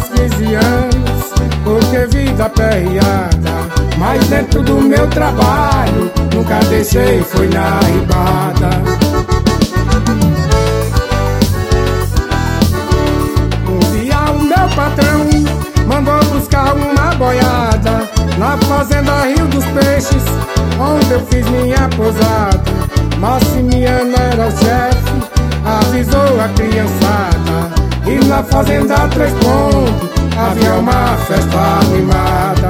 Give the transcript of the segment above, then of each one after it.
dos 15 anos, porque vida aperreada. Mas dentro do meu trabalho, nunca deixei, foi na ribada. Um dia o meu patrão mandou buscar uma boiada na fazenda Rio dos Peixes, onde eu fiz minha pousada. Massimiano era o chefe, avisou a criançada, e na fazenda Três Pontos havia uma festa animada.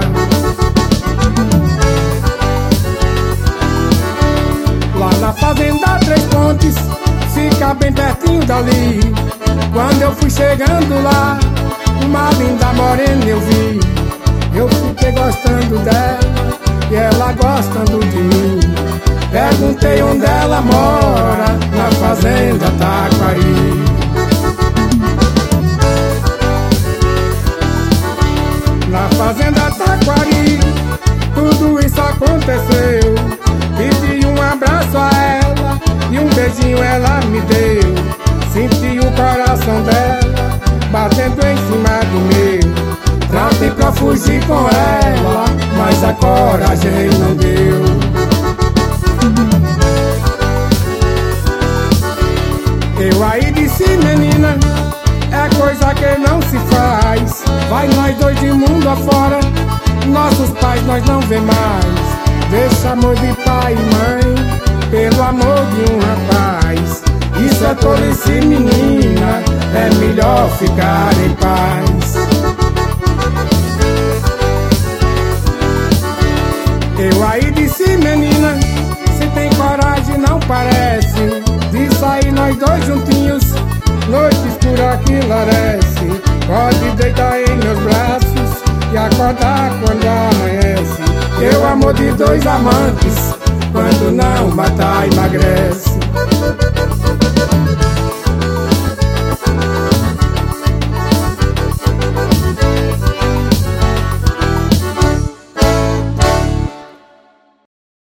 Lá na fazenda Três Pontes, fica bem pertinho dali. Quando eu fui chegando lá, uma linda morena eu vi. Eu fiquei gostando dela e ela gostando de mim. Perguntei onde ela mora, na fazenda Taquari. Na fazenda Taquari, tudo isso aconteceu. Pedi um abraço a ela e um beijinho ela me deu. Senti o coração dela batendo em cima do meu. Tratei pra fugir com ela, mas a coragem não deu. Eu aí disse, menina, é coisa que não se faz. Vai nós dois de mundo afora, nossos pais nós não vê mais. Deixa amor de pai e mãe pelo amor de um rapaz. Isso é tolice, menina, é melhor ficar em paz. Eu aí disse, menina, se tem coragem não parece de sair nós dois juntinhos, noite escura que enlarece. Pode deitar em meus braços e acordar quando amanhece. Eu amor de dois amantes, quando não matar emagrece.